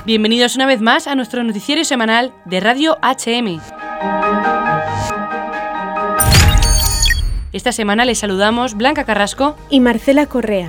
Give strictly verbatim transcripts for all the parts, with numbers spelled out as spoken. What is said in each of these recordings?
Bienvenidos una vez más a nuestro noticiero semanal de Radio H M. Esta semana les saludamos Blanca Carrasco y Marcela Correa.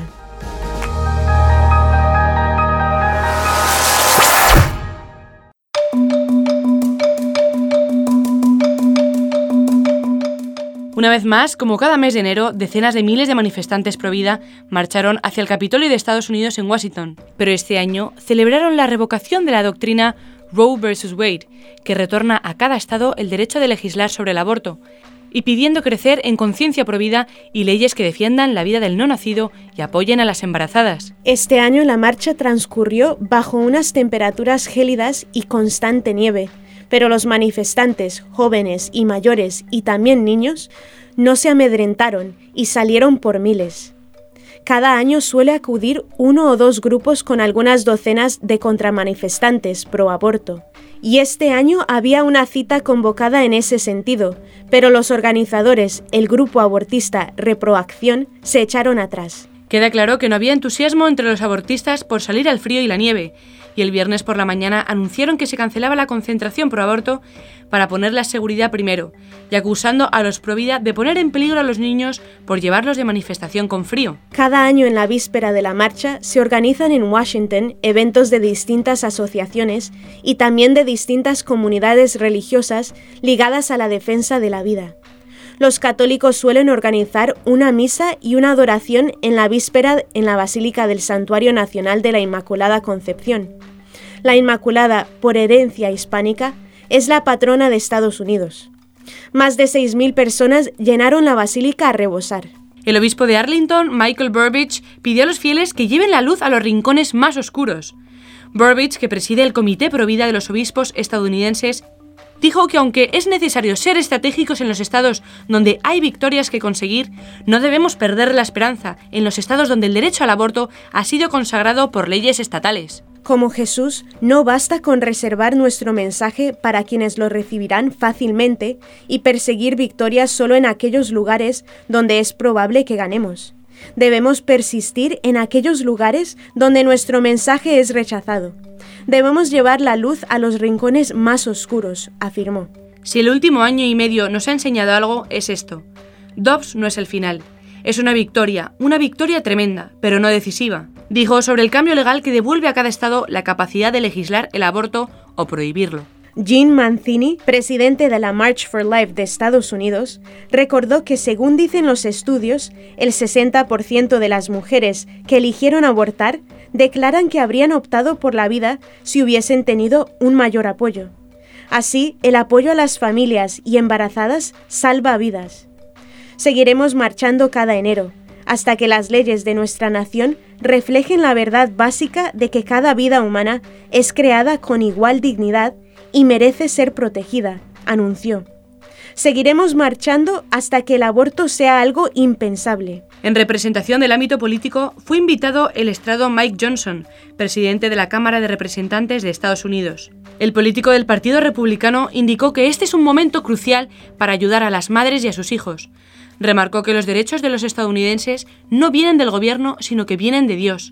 Una vez más, como cada mes de enero, decenas de miles de manifestantes pro vida marcharon hacia el Capitolio de Estados Unidos en Washington. Pero este año celebraron la revocación de la doctrina Roe versus Wade, que retorna a cada estado el derecho de legislar sobre el aborto, y pidiendo crecer en conciencia pro vida y leyes que defiendan la vida del no nacido y apoyen a las embarazadas. Este año la marcha transcurrió bajo unas temperaturas gélidas y constante nieve. Pero los manifestantes, jóvenes y mayores, y también niños, no se amedrentaron y salieron por miles. Cada año suele acudir uno o dos grupos con algunas docenas de contramanifestantes pro aborto, y este año había una cita convocada en ese sentido, pero los organizadores, el grupo abortista Reproacción, se echaron atrás. Queda claro que no había entusiasmo entre los abortistas por salir al frío y la nieve, y el viernes por la mañana anunciaron que se cancelaba la concentración pro aborto para poner la seguridad primero, y acusando a los pro vida de poner en peligro a los niños por llevarlos de manifestación con frío. Cada año en la víspera de la marcha se organizan en Washington eventos de distintas asociaciones y también de distintas comunidades religiosas ligadas a la defensa de la vida. Los católicos suelen organizar una misa y una adoración en la víspera en la Basílica del Santuario Nacional de la Inmaculada Concepción. La Inmaculada, por herencia hispánica, es la patrona de Estados Unidos. Más de seis mil personas llenaron la basílica a rebosar. El obispo de Arlington, Michael Burbidge, pidió a los fieles que lleven la luz a los rincones más oscuros. Burbidge, que preside el Comité Pro Vida de los Obispos estadounidenses, dijo que aunque es necesario ser estratégicos en los estados donde hay victorias que conseguir, no debemos perder la esperanza en los estados donde el derecho al aborto ha sido consagrado por leyes estatales. Como Jesús, no basta con reservar nuestro mensaje para quienes lo recibirán fácilmente y perseguir victorias solo en aquellos lugares donde es probable que ganemos. Debemos persistir en aquellos lugares donde nuestro mensaje es rechazado. Debemos llevar la luz a los rincones más oscuros, afirmó. Si el último año y medio nos ha enseñado algo, es esto. Dobbs no es el final. Es una victoria, una victoria tremenda, pero no decisiva. Dijo sobre el cambio legal que devuelve a cada estado la capacidad de legislar el aborto o prohibirlo. Gene Mancini, presidente de la March for Life de Estados Unidos, recordó que según dicen los estudios, el sesenta por ciento de las mujeres que eligieron abortar declaran que habrían optado por la vida si hubiesen tenido un mayor apoyo. Así, el apoyo a las familias y embarazadas salva vidas. Seguiremos marchando cada enero, hasta que las leyes de nuestra nación reflejen la verdad básica de que cada vida humana es creada con igual dignidad y merece ser protegida, anunció. Seguiremos marchando hasta que el aborto sea algo impensable. En representación del ámbito político, fue invitado el estrado Mike Johnson, presidente de la Cámara de Representantes de Estados Unidos. El político del Partido Republicano indicó que este es un momento crucial para ayudar a las madres y a sus hijos. Remarcó que los derechos de los estadounidenses no vienen del gobierno, sino que vienen de Dios.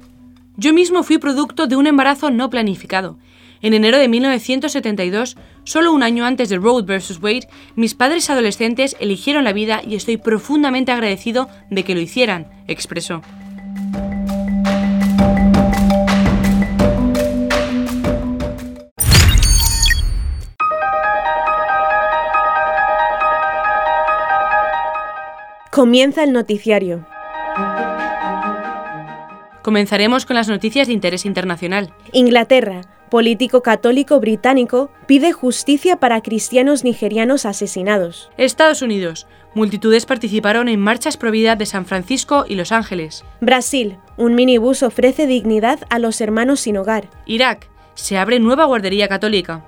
Yo mismo fui producto de un embarazo no planificado. En enero de mil novecientos setenta y dos, solo un año antes de Roe versus Wade, mis padres adolescentes eligieron la vida y estoy profundamente agradecido de que lo hicieran, expresó. Comienza el noticiario. Comenzaremos con las noticias de interés internacional. Inglaterra. Político católico británico pide justicia para cristianos nigerianos asesinados. Estados Unidos. Multitudes participaron en marchas pro vida de San Francisco y Los Ángeles. Brasil. Un minibús ofrece dignidad a los hermanos sin hogar. Irak. Se abre nueva guardería católica.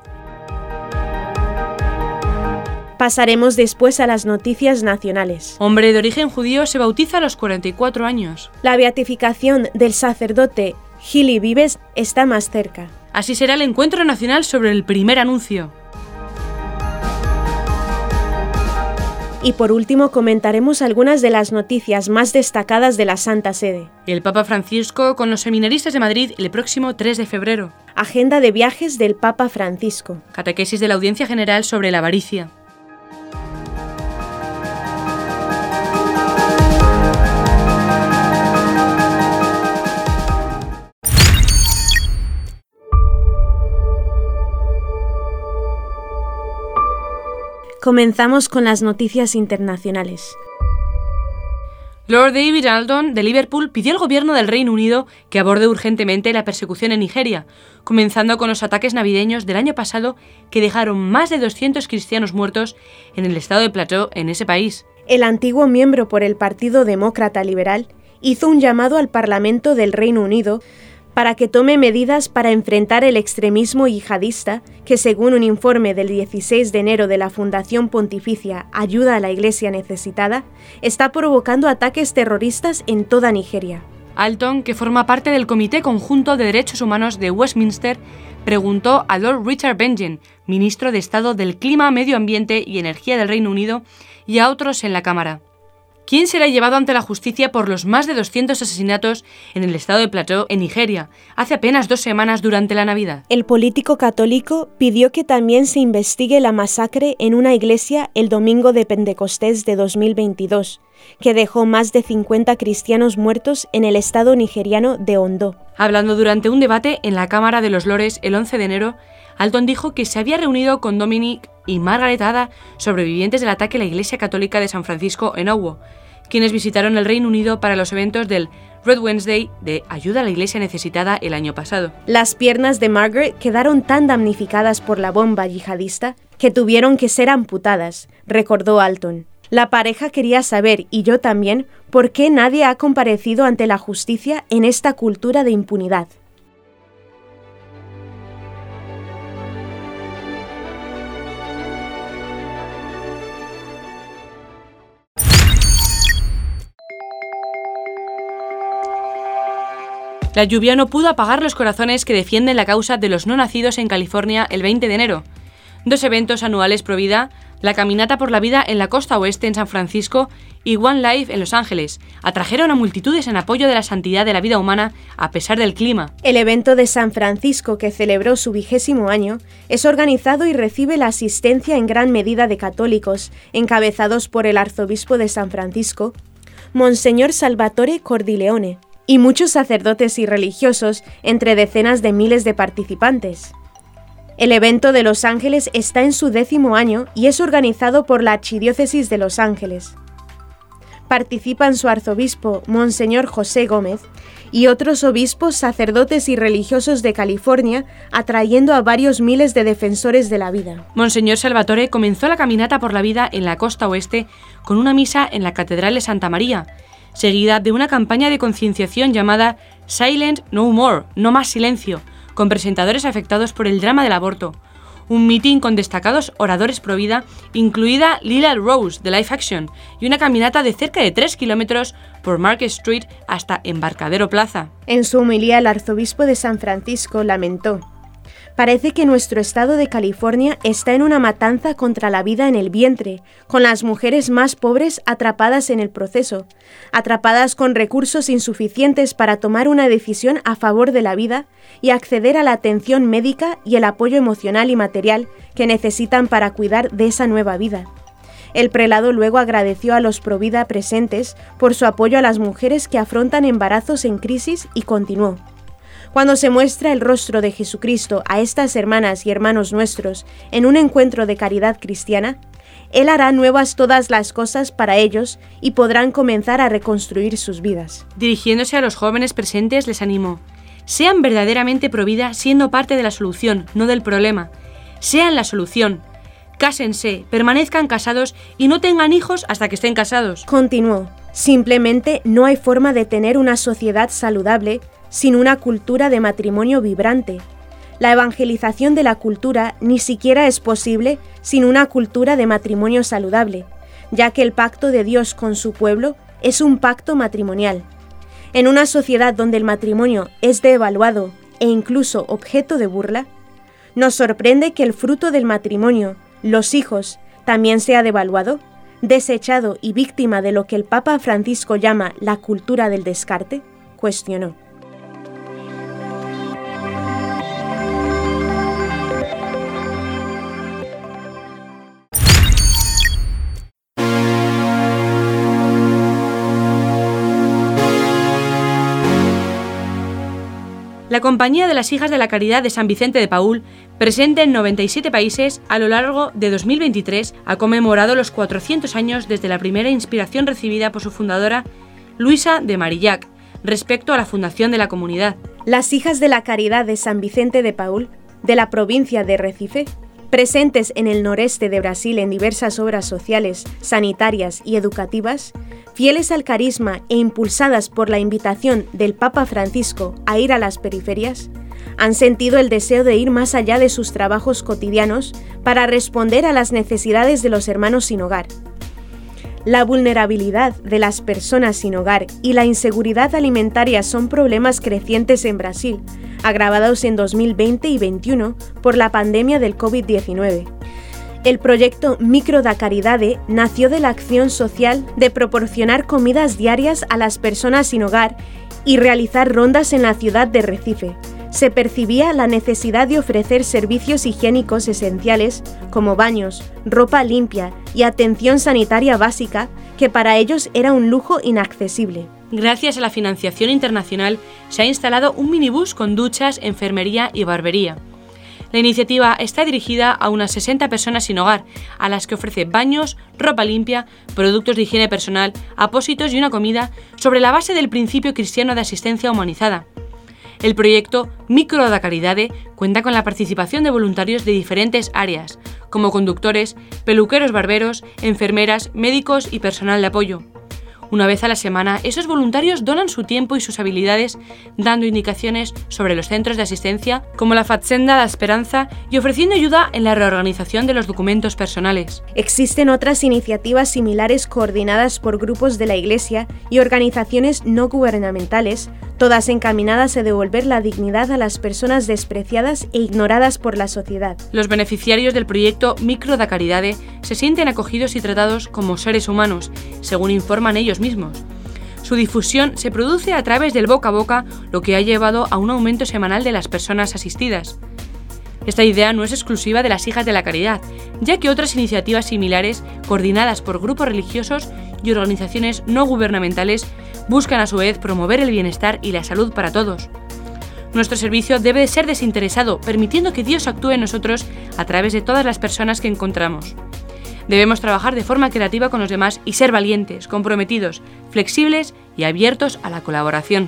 Pasaremos después a las noticias nacionales. Hombre de origen judío se bautiza a los cuarenta y cuatro años. La beatificación del sacerdote Gili Vives está más cerca. Así será el encuentro nacional sobre el primer anuncio. Y por último comentaremos algunas de las noticias más destacadas de la Santa Sede. El Papa Francisco con los seminaristas de Madrid el próximo tres de febrero. Agenda de viajes del Papa Francisco. Catequesis de la Audiencia General sobre la avaricia. Comenzamos con las noticias internacionales. Lord David Alton, de Liverpool, pidió al gobierno del Reino Unido que aborde urgentemente la persecución en Nigeria, comenzando con los ataques navideños del año pasado que dejaron más de doscientos cristianos muertos en el estado de Plateau, en ese país. El antiguo miembro por el Partido Demócrata Liberal hizo un llamado al Parlamento del Reino Unido para que tome medidas para enfrentar el extremismo yihadista que, según un informe del dieciséis de enero de la Fundación Pontificia Ayuda a la Iglesia Necesitada, está provocando ataques terroristas en toda Nigeria. Alton, que forma parte del Comité Conjunto de Derechos Humanos de Westminster, preguntó a Lord Richard Benjen, ministro de Estado del Clima, Medio Ambiente y Energía del Reino Unido, y a otros en la Cámara: ¿quién será llevado ante la justicia por los más de doscientos asesinatos en el estado de Plateau, en Nigeria, hace apenas dos semanas durante la Navidad? El político católico pidió que también se investigue la masacre en una iglesia el domingo de Pentecostés de dos mil veintidós, que dejó más de cincuenta cristianos muertos en el estado nigeriano de Ondo. Hablando durante un debate en la Cámara de los Lores el once de enero, Alton dijo que se había reunido con Dominic y Margaret Ada, sobrevivientes del ataque a la Iglesia Católica de San Francisco en Owo, quienes visitaron el Reino Unido para los eventos del Red Wednesday de Ayuda a la Iglesia Necesitada el año pasado. Las piernas de Margaret quedaron tan damnificadas por la bomba yihadista que tuvieron que ser amputadas, recordó Alton. La pareja quería saber, y yo también, por qué nadie ha comparecido ante la justicia en esta cultura de impunidad. La lluvia no pudo apagar los corazones que defienden la causa de los no nacidos en California el veinte de enero. Dos eventos anuales pro vida, la Caminata por la Vida en la costa oeste en San Francisco y One Life en Los Ángeles, atrajeron a multitudes en apoyo de la santidad de la vida humana a pesar del clima. El evento de San Francisco, que celebró su vigésimo año, es organizado y recibe la asistencia en gran medida de católicos, encabezados por el arzobispo de San Francisco, Monseñor Salvatore Cordileone, y muchos sacerdotes y religiosos entre decenas de miles de participantes. El evento de Los Ángeles está en su décimo año y es organizado por la Archidiócesis de Los Ángeles. Participan su arzobispo, Monseñor José Gómez, y otros obispos, sacerdotes y religiosos de California, atrayendo a varios miles de defensores de la vida. Monseñor Salvatore comenzó la caminata por la vida en la costa oeste con una misa en la Catedral de Santa María, seguida de una campaña de concienciación llamada Silent No More, no más silencio, con presentadores afectados por el drama del aborto, un mitin con destacados oradores pro vida, incluida Lila Rose de Life Action, y una caminata de cerca de tres kilómetros por Market Street hasta Embarcadero Plaza. En su homilía, el arzobispo de San Francisco lamentó: parece que nuestro estado de California está en una matanza contra la vida en el vientre, con las mujeres más pobres atrapadas en el proceso, atrapadas con recursos insuficientes para tomar una decisión a favor de la vida y acceder a la atención médica y el apoyo emocional y material que necesitan para cuidar de esa nueva vida. El prelado luego agradeció a los provida presentes por su apoyo a las mujeres que afrontan embarazos en crisis y continuó: cuando se muestra el rostro de Jesucristo a estas hermanas y hermanos nuestros en un encuentro de caridad cristiana, Él hará nuevas todas las cosas para ellos y podrán comenzar a reconstruir sus vidas. Dirigiéndose a los jóvenes presentes, les animó: sean verdaderamente pro vida siendo parte de la solución, no del problema. Sean la solución. Cásense, permanezcan casados y no tengan hijos hasta que estén casados. Continuó: simplemente no hay forma de tener una sociedad saludable sin una cultura de matrimonio vibrante. La evangelización de la cultura ni siquiera es posible sin una cultura de matrimonio saludable, ya que el pacto de Dios con su pueblo es un pacto matrimonial. En una sociedad donde el matrimonio es devaluado e incluso objeto de burla, nos sorprende que el fruto del matrimonio, los hijos, también sea devaluado, desechado y víctima de lo que el Papa Francisco llama la cultura del descarte, cuestionó. La Compañía de las Hijas de la Caridad de San Vicente de Paúl, presente en noventa y siete países a lo largo de dos mil veintitrés, ha conmemorado los cuatrocientos años desde la primera inspiración recibida por su fundadora, Luisa de Marillac, respecto a la fundación de la comunidad. Las Hijas de la Caridad de San Vicente de Paúl, de la provincia de Recife, presentes en el noreste de Brasil en diversas obras sociales, sanitarias y educativas, fieles al carisma e impulsadas por la invitación del Papa Francisco a ir a las periferias, han sentido el deseo de ir más allá de sus trabajos cotidianos para responder a las necesidades de los hermanos sin hogar. La vulnerabilidad de las personas sin hogar y la inseguridad alimentaria son problemas crecientes en Brasil, agravados en dos mil veinte y dos mil veintiuno por la pandemia del COVID diecinueve. El proyecto Micro da Caridade nació de la acción social de proporcionar comidas diarias a las personas sin hogar y realizar rondas en la ciudad de Recife. Se percibía la necesidad de ofrecer servicios higiénicos esenciales como baños, ropa limpia y atención sanitaria básica, que para ellos era un lujo inaccesible. Gracias a la financiación internacional se ha instalado un minibús con duchas, enfermería y barbería. La iniciativa está dirigida a unas sesenta personas sin hogar, a las que ofrece baños, ropa limpia, productos de higiene personal, apósitos y una comida sobre la base del principio cristiano de asistencia humanizada. El proyecto Micro da Caridade cuenta con la participación de voluntarios de diferentes áreas, como conductores, peluqueros barberos, enfermeras, médicos y personal de apoyo. Una vez a la semana, esos voluntarios donan su tiempo y sus habilidades, dando indicaciones sobre los centros de asistencia, como la Fazenda da Esperanza, y ofreciendo ayuda en la reorganización de los documentos personales. Existen otras iniciativas similares coordinadas por grupos de la Iglesia y organizaciones no gubernamentales, todas encaminadas a devolver la dignidad a las personas despreciadas e ignoradas por la sociedad. Los beneficiarios del proyecto Micro da Caridade se sienten acogidos y tratados como seres humanos, según informan ellos mismos. Su difusión se produce a través del boca a boca, lo que ha llevado a un aumento semanal de las personas asistidas. Esta idea no es exclusiva de las Hijas de la Caridad, ya que otras iniciativas similares, coordinadas por grupos religiosos y organizaciones no gubernamentales, buscan a su vez promover el bienestar y la salud para todos. Nuestro servicio debe de ser desinteresado, permitiendo que Dios actúe en nosotros a través de todas las personas que encontramos. Debemos trabajar de forma creativa con los demás y ser valientes, comprometidos, flexibles y abiertos a la colaboración.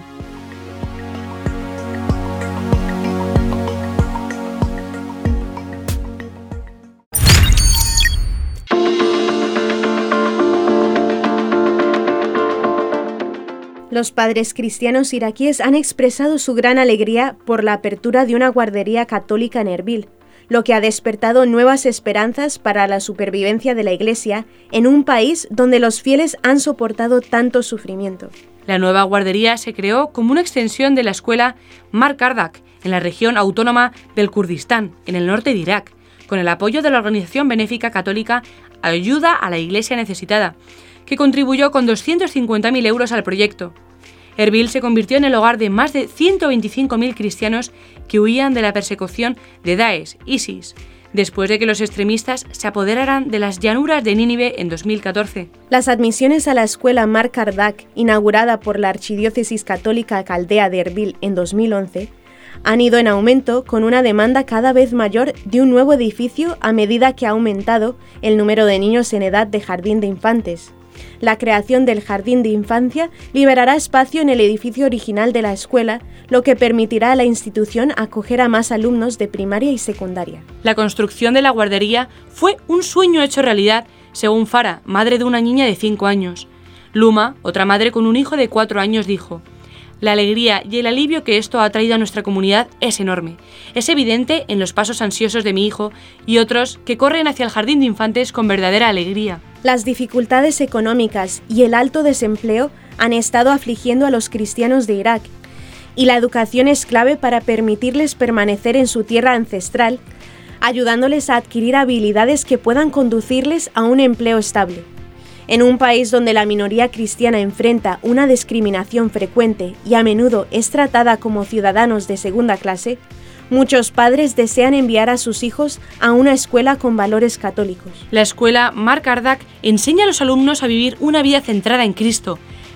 Los padres cristianos iraquíes han expresado su gran alegría por la apertura de una guardería católica en Erbil, lo que ha despertado nuevas esperanzas para la supervivencia de la Iglesia en un país donde los fieles han soportado tanto sufrimiento. La nueva guardería se creó como una extensión de la escuela Mar Kardak, en la región autónoma del Kurdistán, en el norte de Irak, con el apoyo de la organización benéfica católica Ayuda a la Iglesia Necesitada, que contribuyó con doscientos cincuenta mil euros al proyecto. Erbil se convirtió en el hogar de más de ciento veinticinco mil cristianos que huían de la persecución de Daesh, ISIS, después de que los extremistas se apoderaran de las llanuras de Nínive en dos mil catorce. Las admisiones a la escuela Mar Kardak, inaugurada por la Archidiócesis Católica Caldea de Erbil en dos mil once, han ido en aumento, con una demanda cada vez mayor de un nuevo edificio a medida que ha aumentado el número de niños en edad de jardín de infantes. La creación del jardín de infancia liberará espacio en el edificio original de la escuela, lo que permitirá a la institución acoger a más alumnos de primaria y secundaria. La construcción de la guardería fue un sueño hecho realidad, según Farah, madre de una niña de cinco años. Luma, otra madre con un hijo de cuatro años, dijo: «La alegría y el alivio que esto ha traído a nuestra comunidad es enorme. Es evidente en los pasos ansiosos de mi hijo y otros que corren hacia el jardín de infantes con verdadera alegría». Las dificultades económicas y el alto desempleo han estado afligiendo a los cristianos de Irak, y la educación es clave para permitirles permanecer en su tierra ancestral, ayudándoles a adquirir habilidades que puedan conducirles a un empleo estable. En un país donde la minoría cristiana enfrenta una discriminación frecuente y a menudo es tratada como ciudadanos de segunda clase, muchos padres desean enviar a sus hijos a una escuela con valores católicos. La escuela Mar Kardak enseña a los alumnos a vivir una vida centrada en Cristo,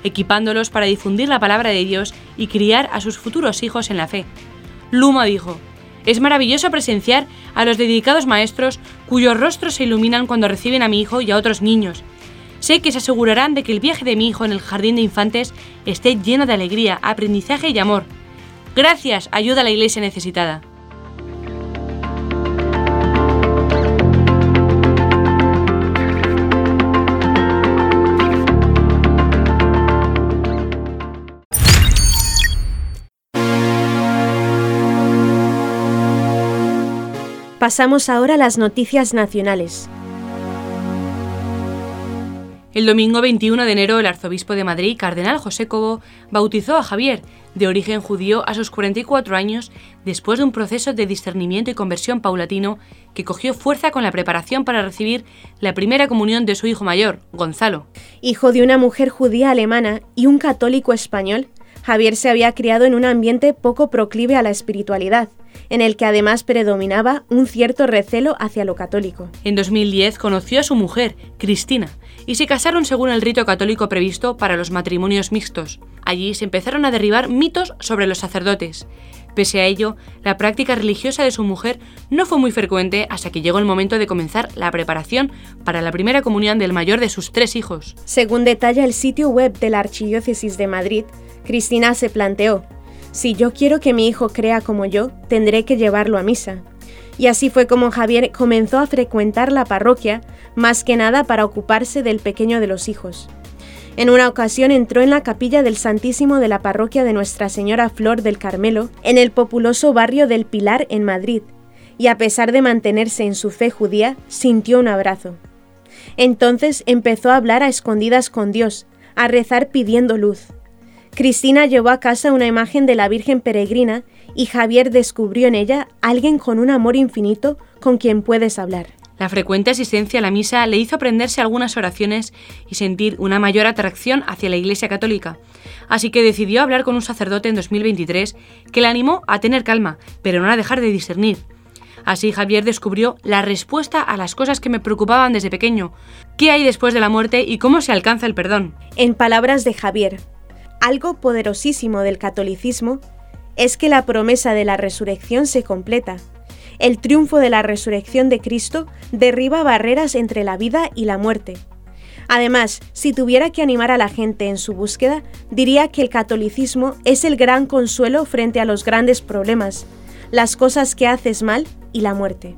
equipándolos para difundir la palabra de Dios y criar a sus futuros hijos en la fe. Luma dijo: «Es maravilloso presenciar a los dedicados maestros cuyos rostros se iluminan cuando reciben a mi hijo y a otros niños. Sé que se asegurarán de que el viaje de mi hijo en el jardín de infantes esté lleno de alegría, aprendizaje y amor. Gracias, ayuda a la Iglesia necesitada». Pasamos ahora a las noticias nacionales. El domingo veintiuno de enero, el arzobispo de Madrid, cardenal José Cobo, bautizó a Javier, de origen judío, a sus cuarenta y cuatro años, después de un proceso de discernimiento y conversión paulatino que cogió fuerza con la preparación para recibir la primera comunión de su hijo mayor, Gonzalo. Hijo de una mujer judía alemana y un católico español, Javier se había criado en un ambiente poco proclive a la espiritualidad, en el que además predominaba un cierto recelo hacia lo católico. En dos mil diez conoció a su mujer, Cristina, y se casaron según el rito católico previsto para los matrimonios mixtos. Allí se empezaron a derribar mitos sobre los sacerdotes. Pese a ello, la práctica religiosa de su mujer no fue muy frecuente hasta que llegó el momento de comenzar la preparación para la primera comunión del mayor de sus tres hijos. Según detalla el sitio web de la Archidiócesis de Madrid, Cristina se planteó: si yo quiero que mi hijo crea como yo, tendré que llevarlo a misa. Y así fue como Javier comenzó a frecuentar la parroquia, más que nada para ocuparse del pequeño de los hijos. En una ocasión entró en la capilla del Santísimo de la parroquia de Nuestra Señora Flor del Carmelo, en el populoso barrio del Pilar, en Madrid, y a pesar de mantenerse en su fe judía, sintió un abrazo. Entonces empezó a hablar a escondidas con Dios, a rezar pidiendo luz. Cristina llevó a casa una imagen de la Virgen Peregrina y Javier descubrió en ella a alguien con un amor infinito con quien puedes hablar. La frecuente asistencia a la misa le hizo aprenderse algunas oraciones y sentir una mayor atracción hacia la Iglesia católica, así que decidió hablar con un sacerdote en dos mil veintitrés que le animó a tener calma, pero no a dejar de discernir. Así Javier descubrió la respuesta a las cosas que me preocupaban desde pequeño: ¿qué hay después de la muerte y cómo se alcanza el perdón? En palabras de Javier, algo poderosísimo del catolicismo es que la promesa de la resurrección se completa. El triunfo de la resurrección de Cristo derriba barreras entre la vida y la muerte. Además, si tuviera que animar a la gente en su búsqueda, diría que el catolicismo es el gran consuelo frente a los grandes problemas, las cosas que haces mal y la muerte.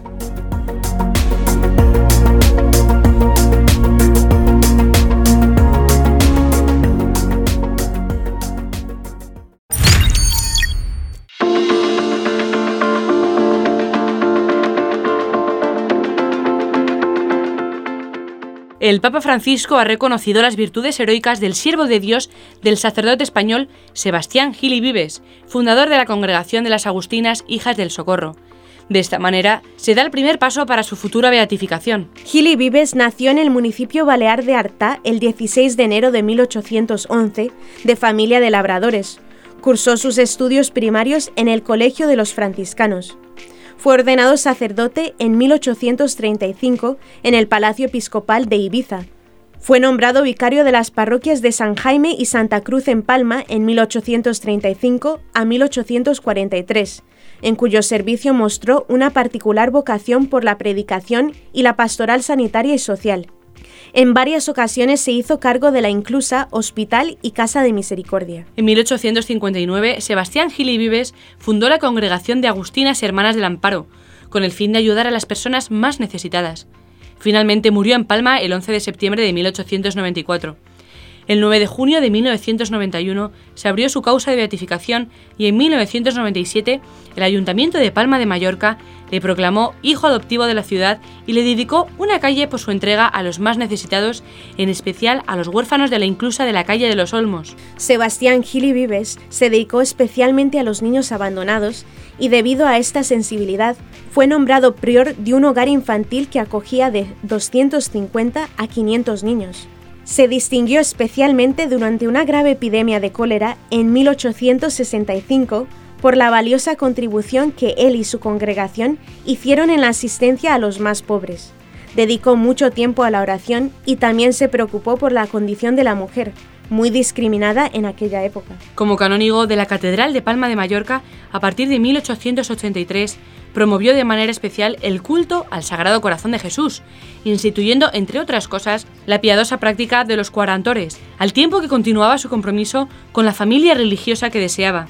El Papa Francisco ha reconocido las virtudes heroicas del siervo de Dios del sacerdote español Sebastián Gil y Vives, fundador de la Congregación de las Agustinas Hijas del Socorro. De esta manera, se da el primer paso para su futura beatificación. Gil y Vives nació en el municipio balear de Artà el dieciséis de enero de mil ochocientos once, de familia de labradores. Cursó sus estudios primarios en el Colegio de los Franciscanos. Fue ordenado sacerdote en mil ochocientos treinta y cinco en el Palacio Episcopal de Ibiza. Fue nombrado vicario de las parroquias de San Jaime y Santa Cruz en Palma en mil ochocientos treinta y cinco a mil ochocientos cuarenta y tres, en cuyo servicio mostró una particular vocación por la predicación y la pastoral sanitaria y social. En varias ocasiones se hizo cargo de la inclusa Hospital y Casa de Misericordia. En mil ochocientos cincuenta y nueve, Sebastián Gil y Vives fundó la Congregación de Agustinas Hermanas del Amparo, con el fin de ayudar a las personas más necesitadas. Finalmente murió en Palma el once de septiembre de mil ochocientos noventa y cuatro. El nueve de junio de mil novecientos noventa y uno se abrió su causa de beatificación y en mil novecientos noventa y siete el Ayuntamiento de Palma de Mallorca le proclamó hijo adoptivo de la ciudad y le dedicó una calle por su entrega a los más necesitados, en especial a los huérfanos de la inclusa de la calle de los Olmos. Sebastián Gil y Vives se dedicó especialmente a los niños abandonados y debido a esta sensibilidad fue nombrado prior de un hogar infantil que acogía de doscientos cincuenta a quinientos niños. Se distinguió especialmente durante una grave epidemia de cólera en mil ochocientos sesenta y cinco por la valiosa contribución que él y su congregación hicieron en la asistencia a los más pobres. Dedicó mucho tiempo a la oración y también se preocupó por la condición de la mujer, muy discriminada en aquella época. Como canónigo de la Catedral de Palma de Mallorca, a partir de mil ochocientos ochenta y tres, promovió de manera especial el culto al Sagrado Corazón de Jesús, instituyendo, entre otras cosas, la piadosa práctica de los cuarantores, al tiempo que continuaba su compromiso con la familia religiosa que deseaba.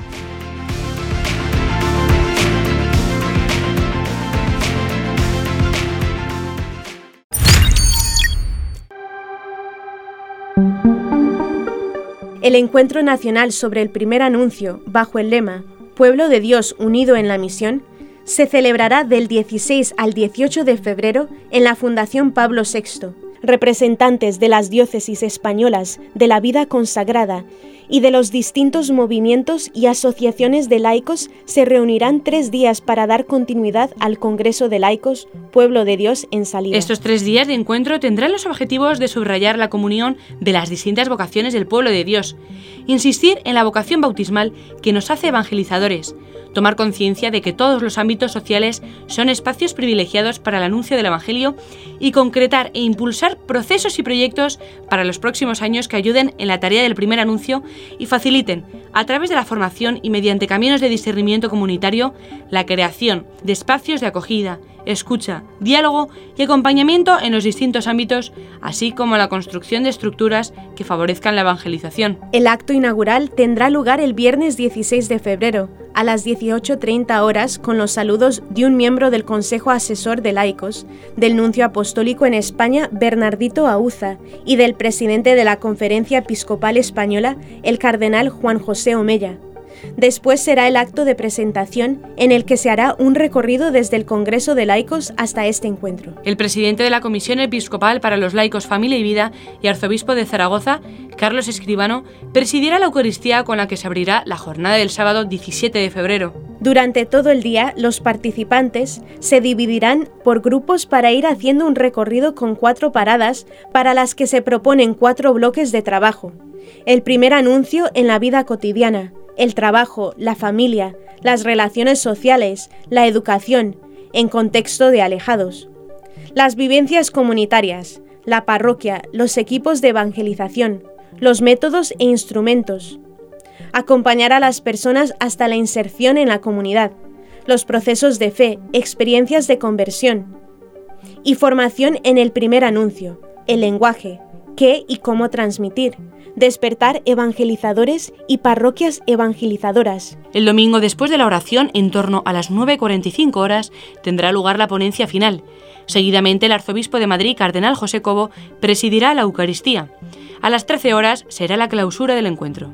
El Encuentro Nacional sobre el Primer Anuncio, bajo el lema Pueblo de Dios unido en la misión, se celebrará del dieciséis al dieciocho de febrero en la Fundación Pablo sexto. Representantes de las diócesis españolas de la vida consagrada y de los distintos movimientos y asociaciones de laicos se reunirán tres días para dar continuidad al Congreso de Laicos Pueblo de Dios en salida. Estos tres días de encuentro tendrán los objetivos de subrayar la comunión de las distintas vocaciones del pueblo de Dios, insistir en la vocación bautismal que nos hace evangelizadores, tomar conciencia de que todos los ámbitos sociales son espacios privilegiados para el anuncio del Evangelio y concretar e impulsar procesos y proyectos para los próximos años que ayuden en la tarea del primer anuncio y faciliten, a través de la formación y mediante caminos de discernimiento comunitario, la creación de espacios de acogida, escucha, diálogo y acompañamiento en los distintos ámbitos, así como la construcción de estructuras que favorezcan la evangelización. El acto inaugural tendrá lugar el viernes dieciséis de febrero, a las dieciocho treinta horas, con los saludos de un miembro del Consejo Asesor de Laicos, del Nuncio Apostólico en España, Bernardito Auza, y del presidente de la Conferencia Episcopal Española, el cardenal Juan José Omella. Después será el acto de presentación, en el que se hará un recorrido desde el Congreso de Laicos hasta este encuentro. El presidente de la Comisión Episcopal para los Laicos, Familia y Vida y arzobispo de Zaragoza, Carlos Escribano, presidirá la Eucaristía con la que se abrirá la jornada del sábado diecisiete de febrero. Durante todo el día, los participantes se dividirán por grupos para ir haciendo un recorrido con cuatro paradas para las que se proponen cuatro bloques de trabajo. El primer anuncio en la vida cotidiana, el trabajo, la familia, las relaciones sociales, la educación, en contexto de alejados. Las vivencias comunitarias, la parroquia, los equipos de evangelización, los métodos e instrumentos. Acompañar a las personas hasta la inserción en la comunidad, los procesos de fe, experiencias de conversión. Y formación en el primer anuncio, el lenguaje, qué y cómo transmitir, despertar evangelizadores y parroquias evangelizadoras. El domingo, después de la oración, en torno a las nueve cuarenta y cinco horas, tendrá lugar la ponencia final. Seguidamente, el arzobispo de Madrid, cardenal José Cobo, presidirá la Eucaristía. A las trece horas será la clausura del encuentro.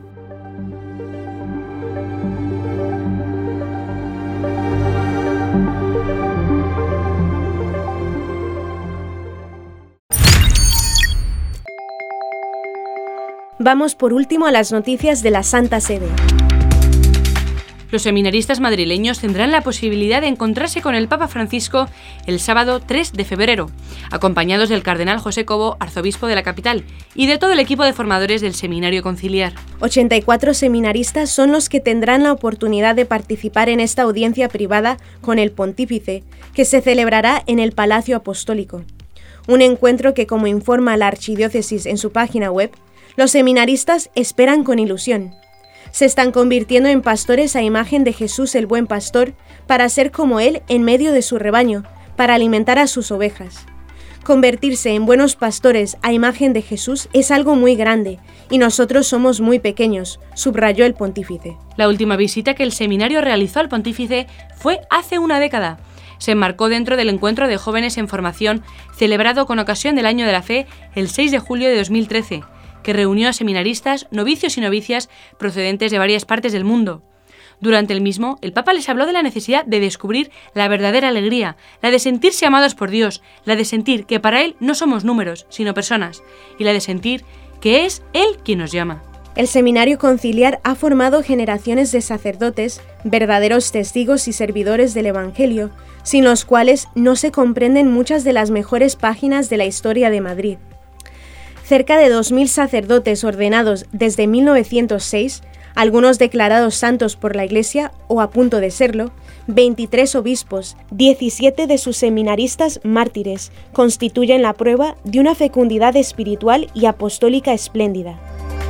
Vamos por último a las noticias de la Santa Sede. Los seminaristas madrileños tendrán la posibilidad de encontrarse con el Papa Francisco el sábado tres de febrero, acompañados del cardenal José Cobo, arzobispo de la capital, y de todo el equipo de formadores del Seminario Conciliar. ochenta y cuatro seminaristas son los que tendrán la oportunidad de participar en esta audiencia privada con el pontífice, que se celebrará en el Palacio Apostólico. Un encuentro que, como informa la Archidiócesis en su página web, los seminaristas esperan con ilusión. Se están convirtiendo en pastores a imagen de Jesús el Buen Pastor para ser como Él en medio de su rebaño, para alimentar a sus ovejas. Convertirse en buenos pastores a imagen de Jesús es algo muy grande y nosotros somos muy pequeños, subrayó el pontífice. La última visita que el seminario realizó al pontífice fue hace una década. Se enmarcó dentro del encuentro de jóvenes en formación celebrado con ocasión del Año de la Fe el seis de julio de dos mil trece. Que reunió a seminaristas, novicios y novicias procedentes de varias partes del mundo. Durante el mismo, el Papa les habló de la necesidad de descubrir la verdadera alegría, la de sentirse amados por Dios, la de sentir que para Él no somos números, sino personas, y la de sentir que es Él quien nos llama. El Seminario Conciliar ha formado generaciones de sacerdotes, verdaderos testigos y servidores del Evangelio, sin los cuales no se comprenden muchas de las mejores páginas de la historia de Madrid. Cerca de dos mil sacerdotes ordenados desde mil novecientos seis, algunos declarados santos por la Iglesia o a punto de serlo, veintitrés obispos, diecisiete de sus seminaristas mártires, constituyen la prueba de una fecundidad espiritual y apostólica espléndida.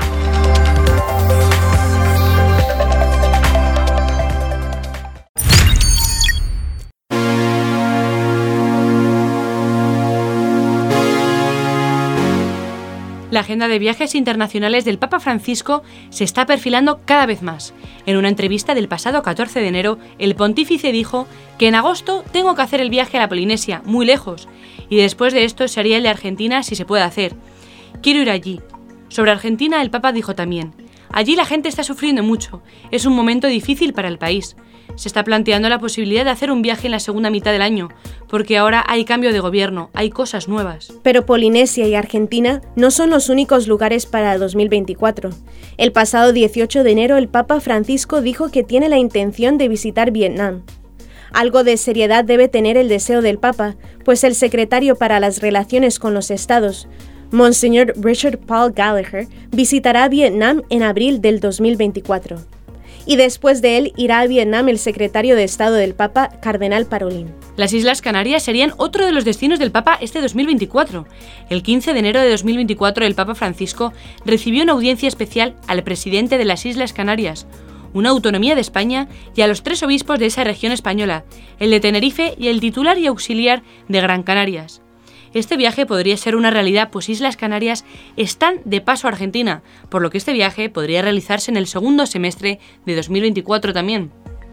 La agenda de viajes internacionales del Papa Francisco se está perfilando cada vez más. En una entrevista del pasado catorce de enero, el pontífice dijo que en agosto tengo que hacer el viaje a la Polinesia, muy lejos, y después de esto se haría el de Argentina si se puede hacer. Quiero ir allí. Sobre Argentina, el Papa dijo también: allí la gente está sufriendo mucho, es un momento difícil para el país. Se está planteando la posibilidad de hacer un viaje en la segunda mitad del año, porque ahora hay cambio de gobierno, hay cosas nuevas. Pero Polinesia y Argentina no son los únicos lugares para dos mil veinticuatro. El pasado dieciocho de enero el Papa Francisco dijo que tiene la intención de visitar Vietnam. Algo de seriedad debe tener el deseo del Papa, pues el secretario para las relaciones con los estados, Monseñor Richard Paul Gallagher, visitará Vietnam en abril del dos mil veinticuatro. Y después de él irá a Vietnam el secretario de Estado del Papa, Cardenal Parolin. Las Islas Canarias serían otro de los destinos del Papa este dos mil veinticuatro. El quince de enero de dos mil veinticuatro el Papa Francisco recibió una audiencia especial al presidente de las Islas Canarias, una autonomía de España, y a los tres obispos de esa región española, el de Tenerife y el titular y auxiliar de Gran Canarias. Este viaje podría ser una realidad, pues Islas Canarias están de paso a Argentina, por lo que este viaje podría realizarse en el segundo semestre de dos mil veinticuatro también.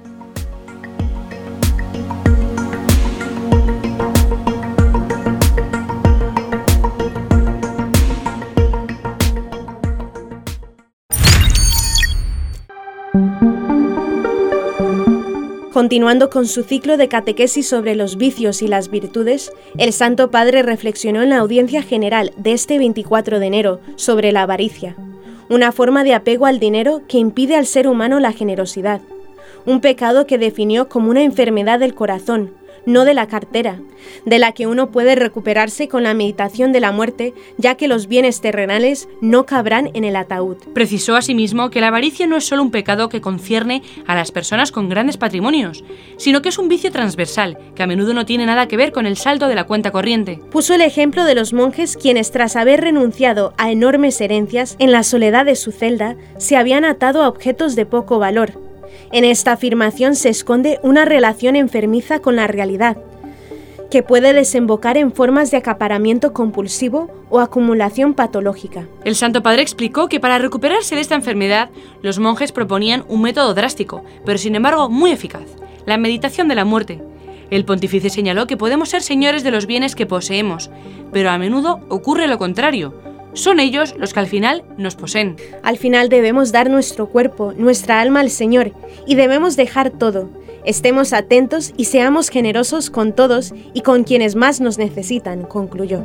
Continuando con su ciclo de catequesis sobre los vicios y las virtudes, el Santo Padre reflexionó en la audiencia general de este veinticuatro de enero sobre la avaricia, una forma de apego al dinero que impide al ser humano la generosidad, un pecado que definió como una enfermedad del corazón, no de la cartera, de la que uno puede recuperarse con la meditación de la muerte, ya que los bienes terrenales no cabrán en el ataúd. Precisó asimismo que la avaricia no es solo un pecado que concierne a las personas con grandes patrimonios, sino que es un vicio transversal, que a menudo no tiene nada que ver con el saldo de la cuenta corriente. Puso el ejemplo de los monjes quienes, tras haber renunciado a enormes herencias, en la soledad de su celda, se habían atado a objetos de poco valor. En esta afirmación se esconde una relación enfermiza con la realidad, que puede desembocar en formas de acaparamiento compulsivo o acumulación patológica. El Santo Padre explicó que para recuperarse de esta enfermedad, los monjes proponían un método drástico, pero sin embargo muy eficaz: la meditación de la muerte. El pontífice señaló que podemos ser señores de los bienes que poseemos, pero a menudo ocurre lo contrario. Son ellos los que al final nos poseen. Al final debemos dar nuestro cuerpo, nuestra alma al Señor, y debemos dejar todo. Estemos atentos y seamos generosos con todos y con quienes más nos necesitan, concluyó.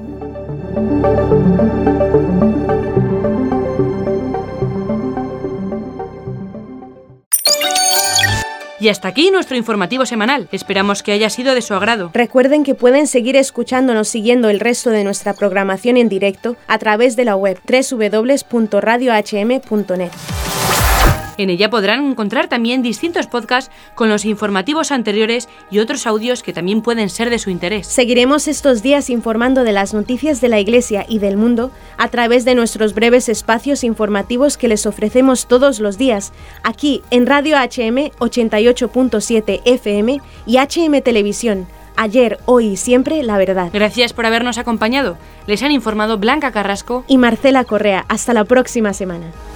Y hasta aquí nuestro informativo semanal. Esperamos que haya sido de su agrado. Recuerden que pueden seguir escuchándonos siguiendo el resto de nuestra programación en directo a través de la web doble u doble u doble u punto radio h m punto net. En ella podrán encontrar también distintos podcasts con los informativos anteriores y otros audios que también pueden ser de su interés. Seguiremos estos días informando de las noticias de la Iglesia y del mundo a través de nuestros breves espacios informativos que les ofrecemos todos los días, aquí en Radio H M ochenta y ocho punto siete F M y H M Televisión. Ayer, hoy y siempre, la verdad. Gracias por habernos acompañado. Les han informado Blanca Carrasco y Marcela Correa. Hasta la próxima semana.